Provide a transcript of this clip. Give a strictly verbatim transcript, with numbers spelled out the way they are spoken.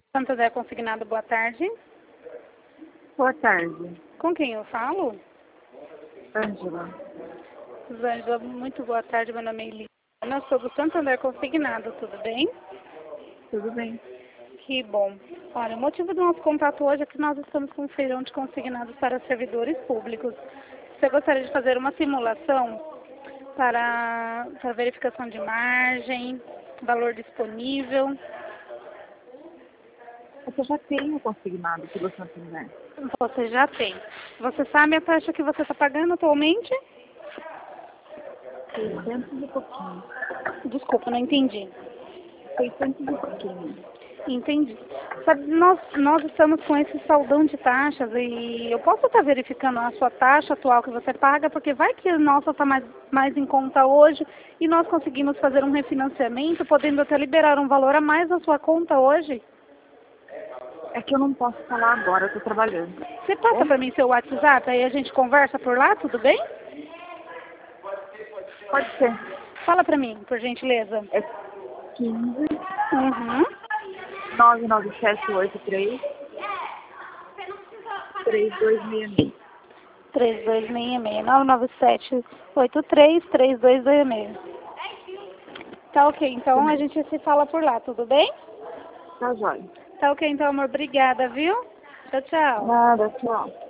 Santo André Consignado, boa tarde. Boa tarde. Com quem eu falo? Ângela. Ângela, muito boa tarde, meu nome é Elisa. Eu sou do Santo André Consignado, tudo bem? Tudo bem. Que bom. Olha, o motivo do nosso contato hoje é que nós estamos com um feirão de consignados para servidores públicos. Você gostaria de fazer uma simulação para, para verificação de margem, valor disponível? Eu já tenho consignado pelo Santo André. Você já tem. Você sabe a taxa que você está pagando atualmente? seiscentos e pouquinho. Desculpa, não entendi. seiscentos e pouquinho. Entendi. Sabe, nós, nós estamos com esse saldão de taxas e eu posso estar verificando a sua taxa atual que você paga, porque vai que a nossa está mais, mais em conta hoje e nós conseguimos fazer um refinanciamento, podendo até liberar um valor a mais na sua conta hoje. É que eu não posso falar agora, eu estou trabalhando. Você passa para mim seu WhatsApp, aí a gente conversa por lá, tudo bem? Pode ser. Fala para mim, por gentileza. É quinze, Uhum. nove nove sete oito três, três dois seis seis. três dois seis seis, nove nove sete oito três, três dois dois seis. Tá ok, então a gente se fala por lá, tudo bem? Tá jóia. Tá ok, então, amor. Obrigada, viu? Tchau, tchau. Nada, tchau.